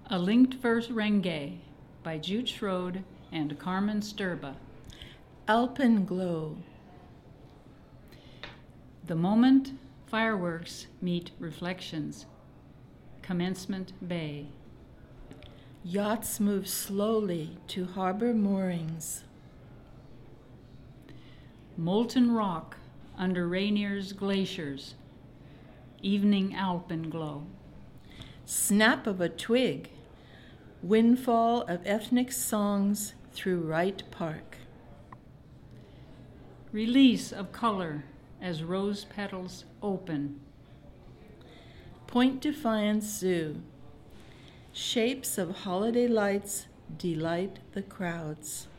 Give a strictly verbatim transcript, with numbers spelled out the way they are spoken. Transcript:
A Linked Verse Renge by Jute Schroed and Carmen Sturba. Alpenglow. The moment fireworks meet reflections. Commencement Bay. Yachts move slowly to harbor moorings. Molten rock under Rainier's glaciers. Evening alpenglow. Snap of a twig. Windfall of ethnic songs through Wright Park. Release of color as rose petals open. Point Defiance Zoo. Shapes of holiday lights delight the crowds.